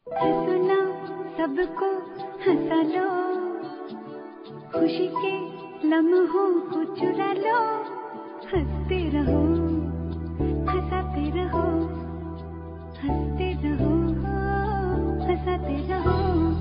हंसना सबको हंसा लो, खुशी के लम्हों को चुरा लो, हंसते रहो, हंसाते रहो, हंसते रहो, हंसाते रहो।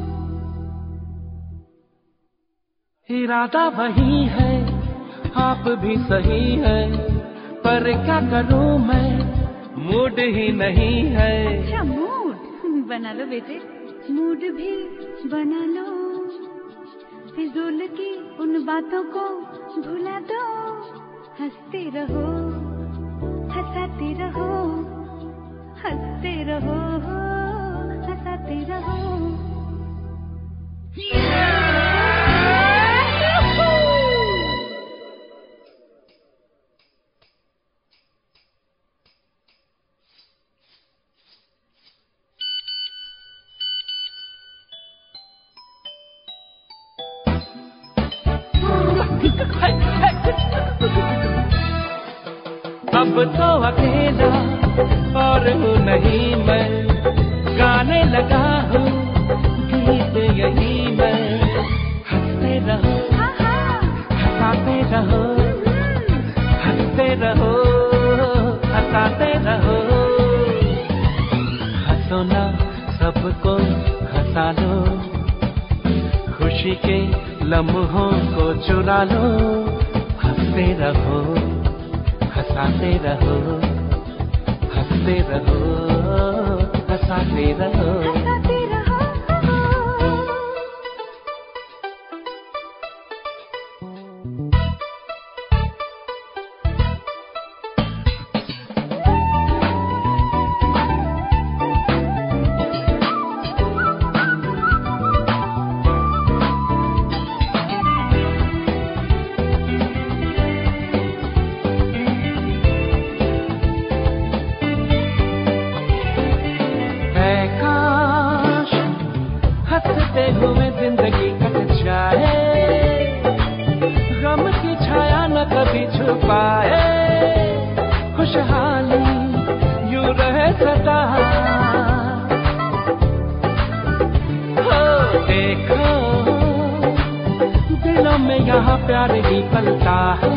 इरादा वही है, आप भी सही है, पर क्या करूं मैं, मूड ही नहीं है। अच्छा मूड बना लो बेटे, मूड भी बना लो, फिजूल की उन बातों को भुला दो, हंसते रहो, हंसाते रहो, हंसते रहो, हंसाते रहो। अब तो अकेला और हूँ नहीं मैं, गाने लगा हूँ गीत यही मैं। हंसते रहो, हंसाते रहो, हंसते रहो, हंसाते रहो। हंसो ना सबको हंसा लो, खुशी के लम्हों को चुरा लो, हंसते रहो, हंसाते रहो, हंसते रहो, हंसाते रहो, हंसाते रहो। हंसते हुए जिंदगी कट जाए, गम की छाया न कभी छुपाए, खुशहाली यूं रहे सदा। हो देखो दिलों में यहाँ प्यार ही पलता है,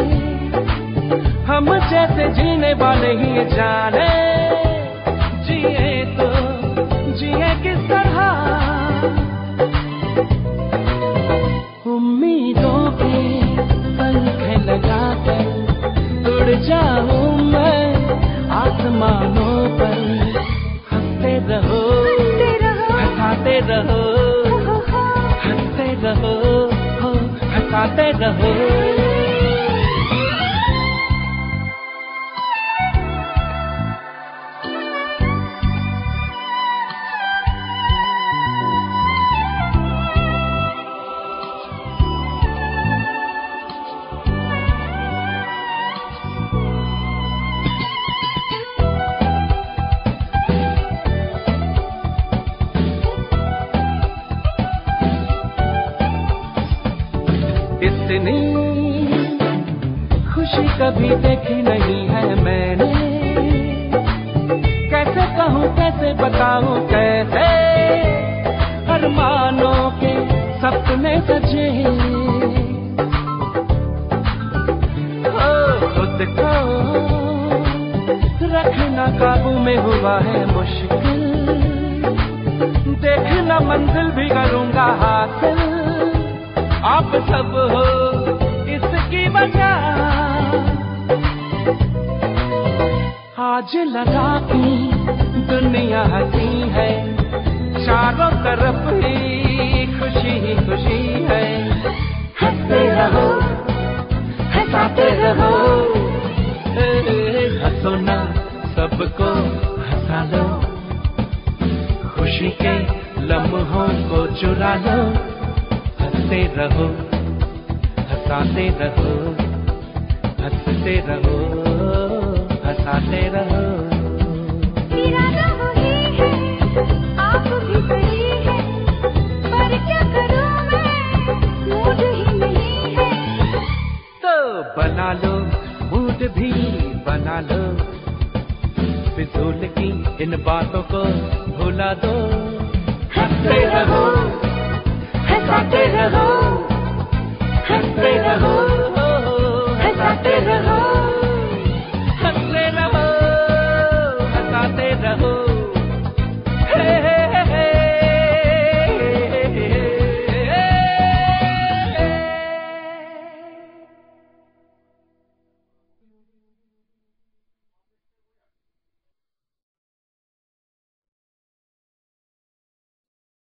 हम जैसे जीने वाले ही जाने, जिए तो जिए किस तरह। उम्मीदों के पंख लगा कर उड़ जाऊं मैं आसमानों पर, हंसते रहो, हंसाते रहो, हंसते रहो, हंसाते रहो। इतनी खुशी कभी देखी नहीं है मैंने, कैसे कहूँ कैसे बताऊँ कैसे, अरमानों के सपने सजे, खुद को रखना काबू में हुआ है मुश्किल, देखना मंजिल भी करूँगा हासिल, आप सब हो इसकी वजह। आज लगा कि दुनिया हंसी है, चारों तरफ ही खुशी ही खुशी है, हंसते रहो, हंसाते रहो, हंसो ना सबको हंसा लो, खुशी के लम्हों को चुरा लो, हंसते रहो, हंसाते रहो, हंसते रहो, हंसाते रहो। इरादा वही है, आप भी सही है, पर क्या करूं मैं, मूड ही नहीं है। तो बना लो, मूड भी बना लो, फिजूल की इन बातों को भुला दो। हंसते रहो, हंसाते रहो, हंसते रहो, हंसाते रहो।